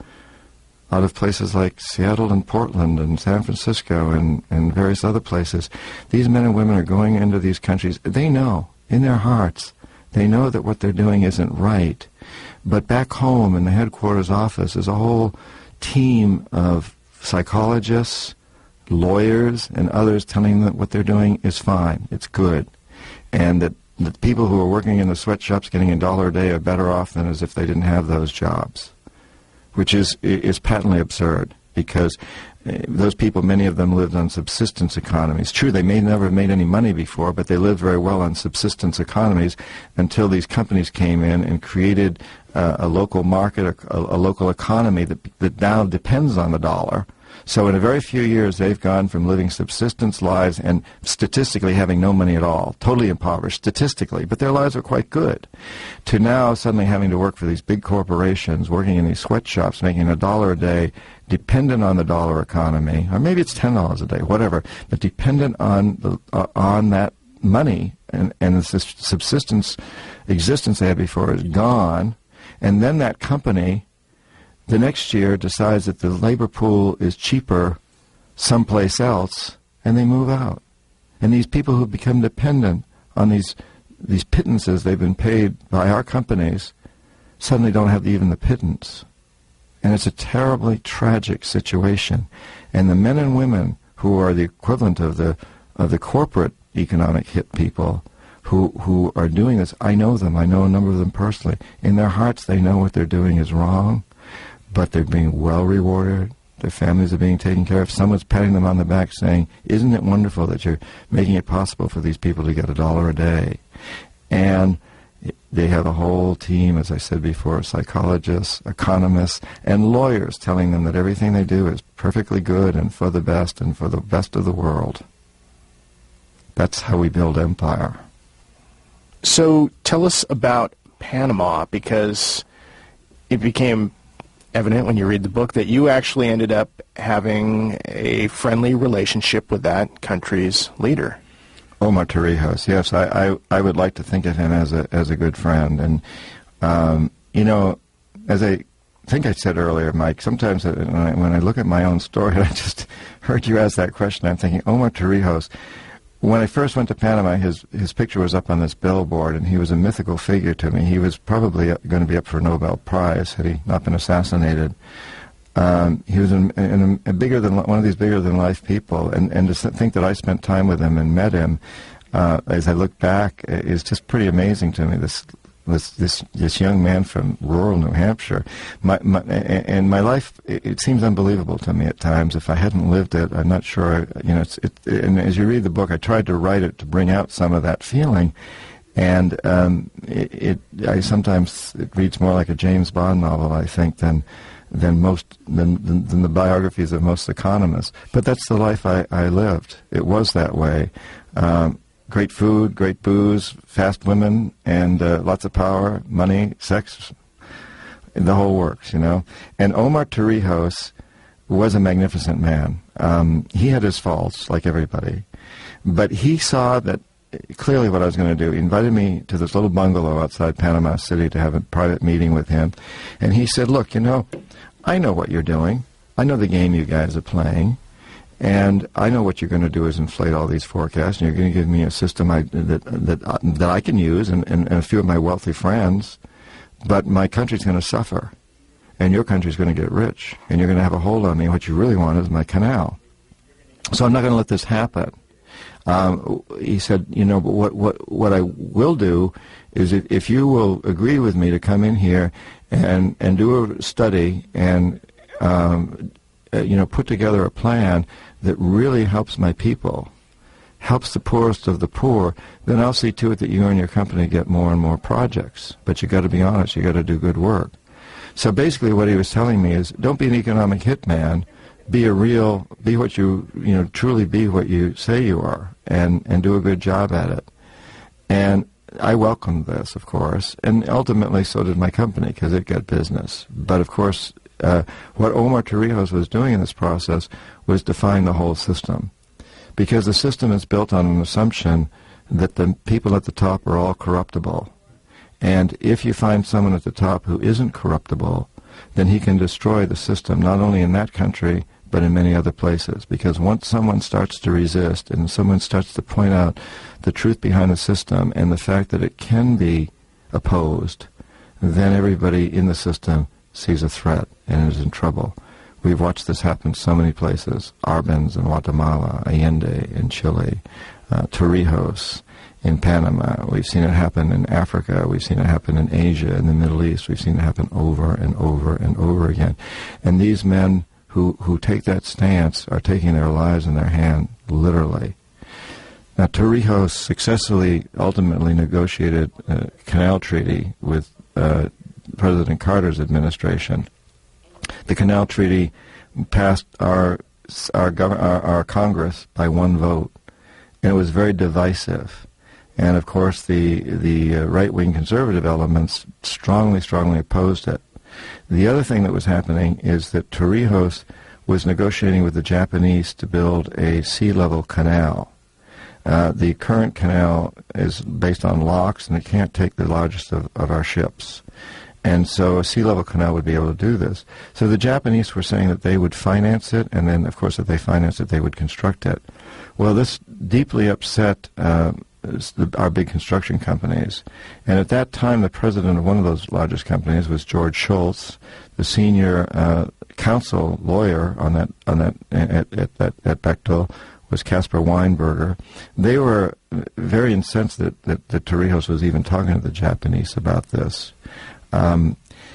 out of places like Seattle and Portland and San Francisco and, and various other places. These men and women are going into these countries. They know, in their hearts, they know that what they're doing isn't right. But back home in the headquarters office is a whole team of psychologists, lawyers, and others telling them that what they're doing is fine, it's good, and that the people who are working in the sweatshops getting a dollar a day are better off than as if they didn't have those jobs, which is is patently absurd, because uh, those people, many of them lived on subsistence economies. True, they may never have made any money before, but they lived very well on subsistence economies until these companies came in and created uh, a local market, a, a local economy that, that now depends on the dollar. So in a very few years, they've gone from living subsistence lives and statistically having no money at all, totally impoverished statistically, but their lives are quite good, to now suddenly having to work for these big corporations, working in these sweatshops, making a dollar a day, dependent on the dollar economy, or maybe it's ten dollars a day, whatever, but dependent on the, uh, on that money, and, and the subsistence existence they had before is gone, and then that company the next year decides that the labor pool is cheaper someplace else, and they move out. And these people who become dependent on these these pittances they've been paid by our companies suddenly don't have even the pittance. And it's a terribly tragic situation. And the men and women who are the equivalent of the of the corporate economic hit people who who are doing this, I know them. I know a number of them personally. In their hearts, they know what they're doing is wrong, but they're being well rewarded. Their families are being taken care of. Someone's patting them on the back saying, isn't it wonderful that you're making it possible for these people to get a dollar a day? And they have a whole team, as I said before, psychologists, economists, and lawyers telling them that everything they do is perfectly good and for the best and for the best of the world. That's how we build empire. So tell us about Panama, because it became evident when you read the book that you actually ended up having a friendly relationship with that country's leader. Omar Torrijos, yes, I, I, I would like to think of him as a as a good friend. And, um, you know, as I think I said earlier, Mike, sometimes when I, when I look at my own story, I just heard you ask that question, I'm thinking, Omar Torrijos, when I first went to Panama, his his picture was up on this billboard, and he was a mythical figure to me. He was probably going to be up for a Nobel Prize had he not been assassinated. Um, he was in, in a, a bigger than one of these bigger than life people, and and to think that I spent time with him and met him, uh, as I look back, is just pretty amazing to me. This this this this young man from rural New Hampshire, my, my and my life, it, it seems unbelievable to me at times. If I hadn't lived it, I'm not sure. You know, it's it. And as you read the book, I tried to write it to bring out some of that feeling. And um, it, it, I sometimes it reads more like a James Bond novel, I think, than than most than, than, than the biographies of most economists. But that's the life I, I lived. It was that way. Um, great food, great booze, fast women, and uh, lots of power, money, sex, the whole works, you know. And Omar Torrijos was a magnificent man. Um, he had his faults, like everybody, but he saw that clearly what I was going to do. He invited me to this little bungalow outside Panama City to have a private meeting with him. And he said, look, you know, I know what you're doing. I know the game you guys are playing. And I know what you're going to do is inflate all these forecasts. And you're going to give me a system I, that, that, uh, that I can use and, and, and a few of my wealthy friends. But my country's going to suffer. And your country's going to get rich. And you're going to have a hold on me. What you really want is my canal. So I'm not going to let this happen. Um, he said, you know, but what, what, what I will do is if, if you will agree with me to come in here and, and do a study and, um, uh, you know, put together a plan that really helps my people, helps the poorest of the poor, then I'll see to it that you and your company get more and more projects. But you got to be honest, you got to do good work. So basically what he was telling me is, don't be an economic hitman, be a real, be what you, you know, truly be what you say you are, and, and do a good job at it. And I welcomed this, of course, and ultimately so did my company, because it got business. But of course, uh, what Omar Torrijos was doing in this process was defying the whole system, because the system is built on an assumption that the people at the top are all corruptible. And if you find someone at the top who isn't corruptible, then he can destroy the system, not only in that country, but in many other places. Because once someone starts to resist and someone starts to point out the truth behind the system and the fact that it can be opposed, then everybody in the system sees a threat and is in trouble. We've watched this happen so many places. Arbenz in Guatemala, Allende in Chile, uh, Torrijos in Panama. We've seen it happen in Africa. We've seen it happen in Asia, in the Middle East. We've seen it happen over and over and over again. And these men who, who take that stance are taking their lives in their hand, literally. Now, Torrijos successfully, ultimately negotiated a canal treaty with uh, President Carter's administration. The canal treaty passed our our, gov- our our Congress by one vote, and it was very divisive. And of course, the the uh, right-wing conservative elements strongly, strongly opposed it. The other thing that was happening is that Torrijos was negotiating with the Japanese to build a sea-level canal. Uh, the current canal is based on locks, and it can't take the largest of, of our ships. And so a sea-level canal would be able to do this. So the Japanese were saying that they would finance it, and then, of course, if they financed it, they would construct it. Well, this deeply upset uh, the, our big construction companies. And at that time, the president of one of those largest companies was George Shultz. The senior uh, counsel lawyer on that on that at, at, at, at Bechtel was Caspar Weinberger. They were very incensed that, that, that Torrijos was even talking to the Japanese about this. Um,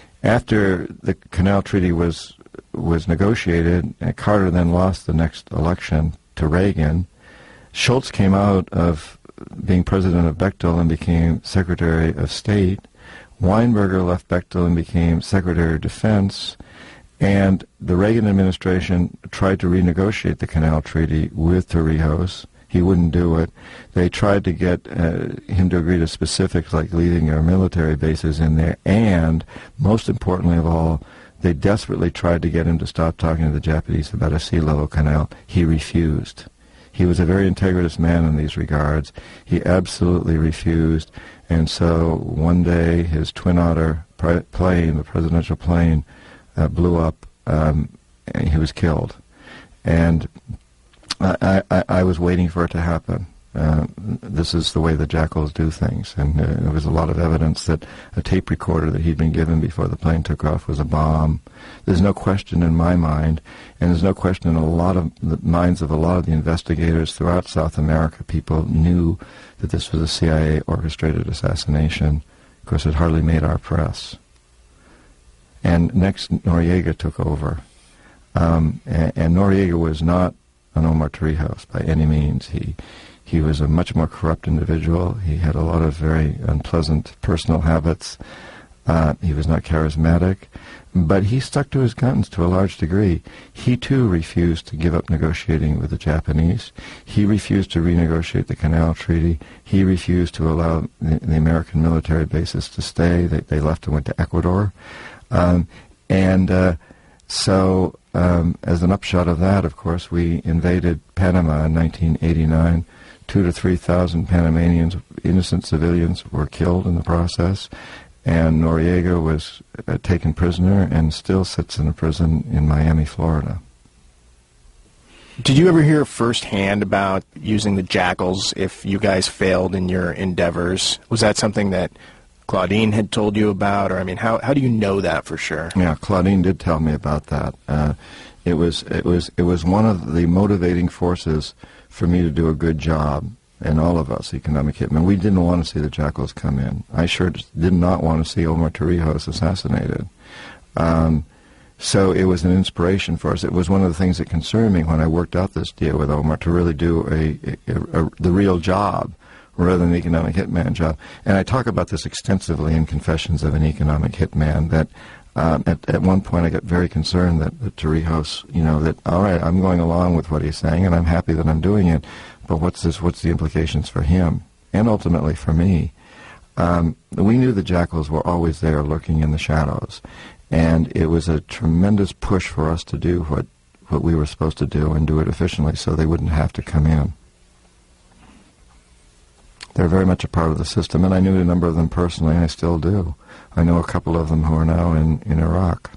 after the Canal Treaty was was negotiated, and Carter then lost the next election to Reagan, Shultz came out of being president of Bechtel and became Secretary of State. Weinberger left Bechtel and became Secretary of Defense. And the Reagan administration tried to renegotiate the Canal Treaty with Torrijos. He wouldn't do it. They tried to get uh, him to agree to specifics like leaving our military bases in there, and most importantly of all, they desperately tried to get him to stop talking to the Japanese about a sea-level canal. He refused. He was a very integritous man in these regards. He absolutely refused, and so one day his Twin Otter plane, the presidential plane, uh, blew up, um, and he was killed. And I, I, I was waiting for it to happen. Uh, this is the way the jackals do things, and uh, there was a lot of evidence that a tape recorder that he'd been given before the plane took off was a bomb. There's no question in my mind, and there's no question in a lot of the minds of a lot of the investigators throughout South America. People knew that this was a C I A-orchestrated assassination. Of course, it hardly made our press. And next, Noriega took over. Um, and, and Noriega was not an Omar Torrijos by any means. He he was a much more corrupt individual. He had a lot of very unpleasant personal habits. Uh, he was not charismatic, but he stuck to his guns to a large degree. He too refused to give up negotiating with the Japanese. He refused to renegotiate the Canal Treaty. He refused to allow the, the American military bases to stay. They, they left and went to Ecuador. Um, and uh, so um, as an upshot of that, of course, we invaded Panama in nineteen eighty-nine. Two to three thousand Panamanians, innocent civilians, were killed in the process, and Noriega was uh, taken prisoner and still sits in a prison in Miami, Florida. Did you ever hear firsthand about using the jackals if you guys failed in your endeavors? Was that something that Claudine had told you about, or I mean, how how do you know that for sure? Yeah, Claudine did tell me about that. Uh, it was it was it was one of the motivating forces for me to do a good job, and all of us economic hitmen, we didn't want to see the Jackals come in. I sure did not want to see Omar Torrijos assassinated. Um, so it was an inspiration for us. It was one of the things that concerned me when I worked out this deal with Omar, to really do a, a, a, the real job rather than the economic hitman job. And I talk about this extensively in Confessions of an Economic Hitman, that um, at, at one point I got very concerned that, that Torrijos, you know, that, all right, I'm going along with what he's saying, and I'm happy that I'm doing it, but what's this? What's the implications for him, and ultimately for me? Um, we knew the Jackals were always there lurking in the shadows, and it was a tremendous push for us to do what, what we were supposed to do and do it efficiently so they wouldn't have to come in. They're very much a part of the system, and I knew a number of them personally, and I still do. I know a couple of them who are now in, in Iraq.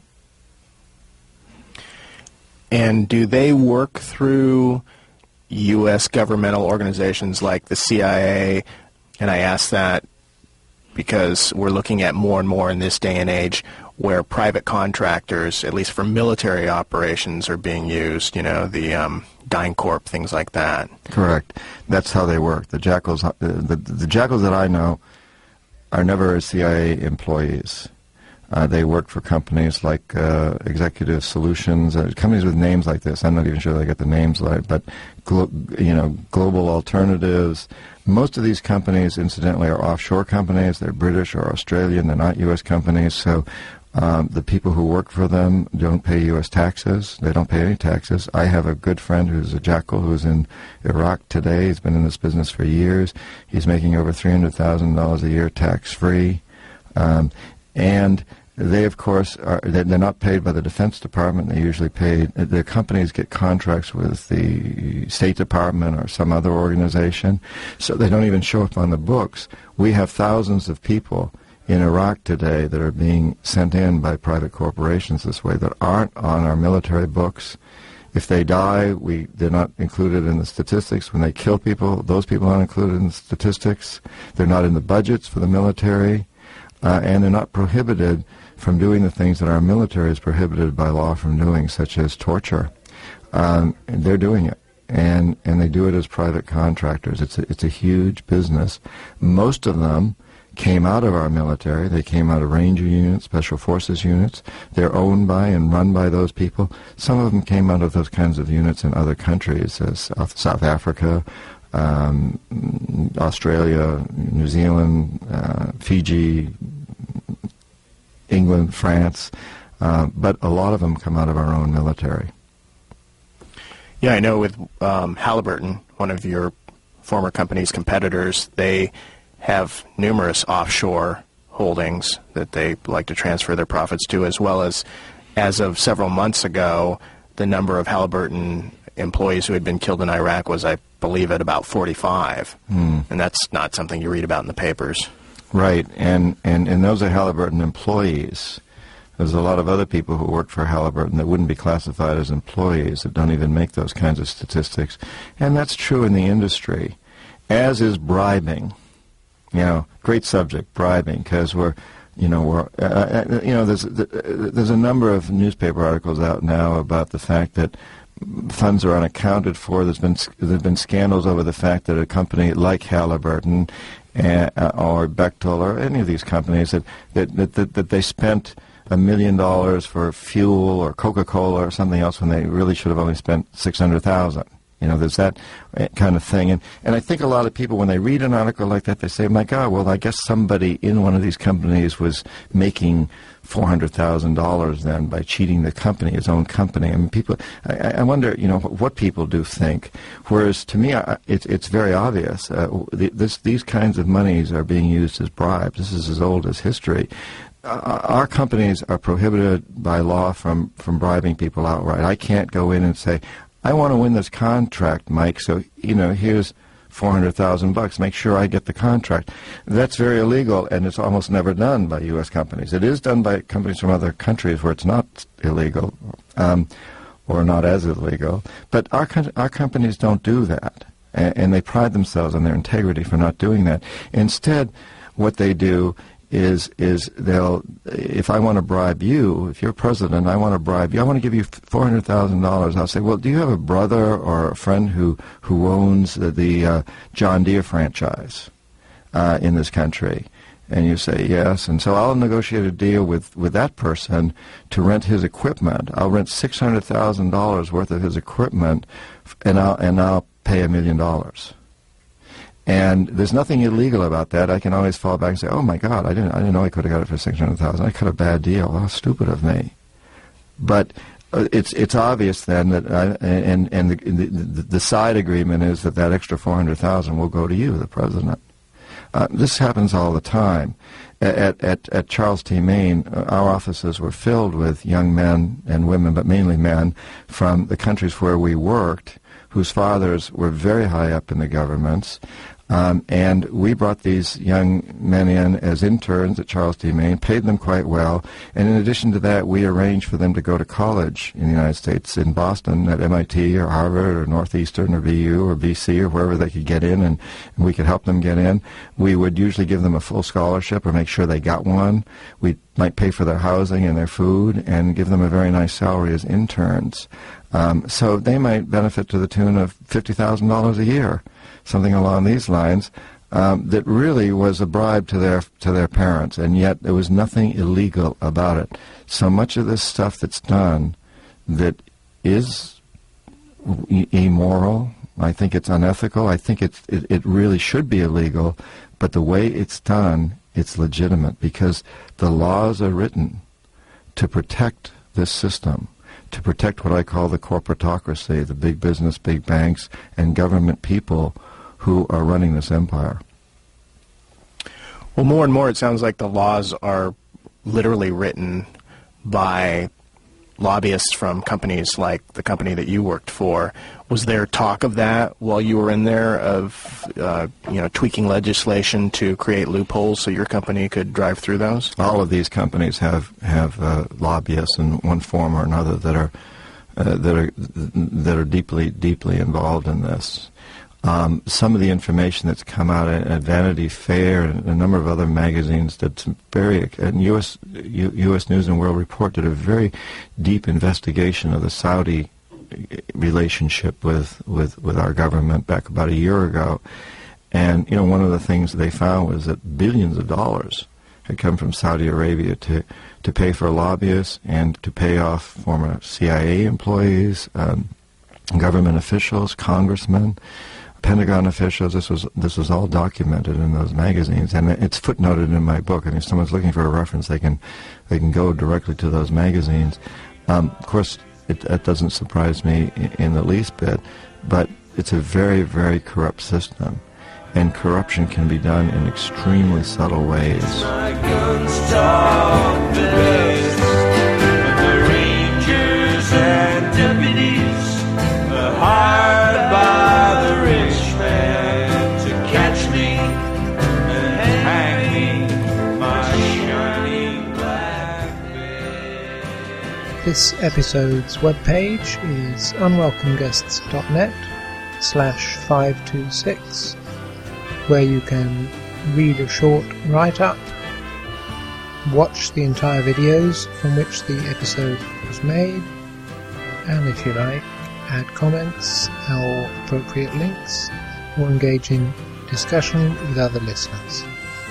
And do they work through U S governmental organizations like the C I A? And I ask that because we're looking at more and more in this day and age where private contractors, at least for military operations, are being used, you know, the um, DynCorp, things like that. Correct. That's how they work. The Jackals, the, the, the Jackals that I know are never C I A employees. Uh, they work for companies like uh, Executive Solutions, uh, companies with names like this. I'm not even sure they get the names right, but glo you know, Global Alternatives. Most of these companies, incidentally, are offshore companies. They're British or Australian. They're not U S companies. So um, the people who work for them don't pay U S taxes. They don't pay any taxes. I have a good friend who's a Jackal who's in Iraq today. He's been in this business for years. He's making over three hundred thousand dollars a year tax-free. Um, and they, of course, are, they're not paid by the Defense Department. They usually paid, the companies get contracts with the State Department or some other organization, so they don't even show up on the books. We have thousands of people in Iraq today that are being sent in by private corporations this way that aren't on our military books. If they die, we they're not included in the statistics. When they kill people, those people aren't included in the statistics. They're not in the budgets for the military, uh, and they're not prohibited from doing the things that our military is prohibited by law from doing, such as torture. Um, and they're doing it, and and they do it as private contractors. It's a, it's a huge business. Most of them came out of our military. They came out of Ranger units, Special Forces units. They're owned by and run by those people. Some of them came out of those kinds of units in other countries, uh, South, South Africa, um, Australia, New Zealand, uh, Fiji, England, France, uh, but a lot of them come out of our own military. Yeah, I know with um, Halliburton, one of your former company's competitors, they have numerous offshore holdings that they like to transfer their profits to, as well as, as of several months ago, the number of Halliburton employees who had been killed in Iraq was, I believe, at about forty-five. Mm. And that's not something you read about in the papers. Right, and, and, and those are Halliburton employees. There's a lot of other people who work for Halliburton that wouldn't be classified as employees, that don't even make those kinds of statistics. And that's true in the industry, as is bribing. You know, great subject, bribing, because we're, you know, we're, uh, uh, you know, there's, there's a number of newspaper articles out now about the fact that funds are unaccounted for. There's been, there's been scandals over the fact that a company like Halliburton Uh, or Bechtel or any of these companies that that, that, that, that they spent a million dollars for fuel or Coca-Cola or something else when they really should have only spent six hundred thousand dollars. You know, there's that kind of thing. And, and I think a lot of people, when they read an article like that, they say, my God, well, I guess somebody in one of these companies was making four hundred thousand dollars then by cheating the company, his own company. I mean, people, I, I wonder, you know, what people do think. Whereas to me, I, it's, it's very obvious. Uh, the, this, these kinds of monies are being used as bribes. This is as old as history. Uh, our companies are prohibited by law from, from bribing people outright. I can't go in and say, I want to win this contract, Mike, so, you know, here's four hundred thousand bucks. Make sure I get the contract. That's very illegal, and it's almost never done by U S companies. It is done by companies from other countries where it's not illegal, um, or not as illegal. But our, our companies don't do that, and, and they pride themselves on their integrity for not doing that. Instead, what they do is is they'll, if I want to bribe you, if you're president, I want to bribe you, I want to give you four hundred thousand dollars. I'll say, well, do you have a brother or a friend who, who owns the, the uh, John Deere franchise uh, in this country? And you say yes, and so I'll negotiate a deal with, with that person to rent his equipment. I'll rent six hundred thousand dollars worth of his equipment, and I'll, and I'll pay a million dollars. And there's nothing illegal about that. I can always fall back and say, "Oh my God, I didn't, I didn't know I could have got it for six hundred thousand. I cut a bad deal. How stupid of me!" But uh, it's it's obvious then that, I, and and the, the the side agreement is that that extra four hundred thousand will go to you, the president. Uh, this happens all the time. At at at Charles T. Maine, uh, our offices were filled with young men and women, but mainly men, from the countries where we worked, whose fathers were very high up in the governments. Um, and we brought these young men in as interns at Charles T. Maine, paid them quite well, and in addition to that, we arranged for them to go to college in the United States, in Boston, at M I T or Harvard or Northeastern or V U or B C or wherever they could get in, and, and we could help them get in. We would usually give them a full scholarship or make sure they got one. We might pay for their housing and their food and give them a very nice salary as interns. Um, so they might benefit to the tune of fifty thousand dollars a year, something along these lines, um, that really was a bribe to their to their parents, and yet there was nothing illegal about it. So much of this stuff that's done that is e- immoral, I think it's unethical, I think it's, it, it really should be illegal, but the way it's done, it's legitimate, because the laws are written to protect this system, to protect what I call the corporatocracy, the big business, big banks, and government people who are running this empire. Well, more and more it sounds like the laws are literally written by lobbyists from companies like the company that you worked for. Was there talk of that while you were in there, of uh, you know, tweaking legislation to create loopholes so your company could drive through those? All of these companies have have uh, lobbyists in one form or another that are uh, that are that are deeply deeply involved in this. Um, some of the information that's come out at Vanity Fair and a number of other magazines did some very, and U S U S News and World Report did a very deep investigation of the Saudi relationship with, with, with our government back about a year ago. And, you know, one of the things they found was that billions of dollars had come from Saudi Arabia to, to pay for lobbyists and to pay off former C I A employees, um, government officials, congressmen, Pentagon officials. This was this was all documented in those magazines, and it's footnoted in my book. And if someone's looking for a reference, they can they can go directly to those magazines. Um, of course, it, it doesn't surprise me in, in the least bit, but it's a very, very corrupt system, and corruption can be done in extremely subtle ways. My guns talk best, but the Rangers and deputies are hired by the rich man to catch me and hang me, my shining black bed. This episode's webpage is unwelcomeguests.net slash 526, where you can read a short write-up, watch the entire videos from which the episode was made, and if you like, add comments or appropriate links, or engage in discussion with other listeners.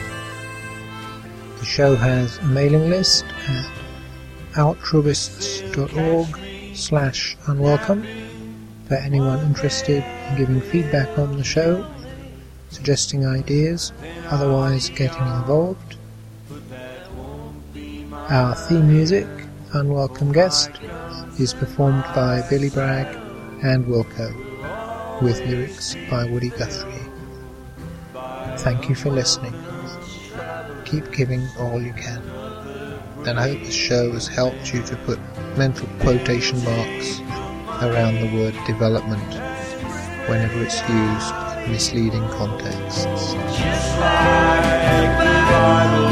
The show has a mailing list at altruists.org slash unwelcome for anyone interested in giving feedback on the show, suggesting ideas, otherwise getting involved. Our theme music, Unwelcome Guest, is performed by Billy Bragg and Wilco, with lyrics by Woody Guthrie. Thank you for listening. Keep giving all you can. And I hope this show has helped you to put mental quotation marks around the word development whenever it's used in misleading contexts. Just like the Bible.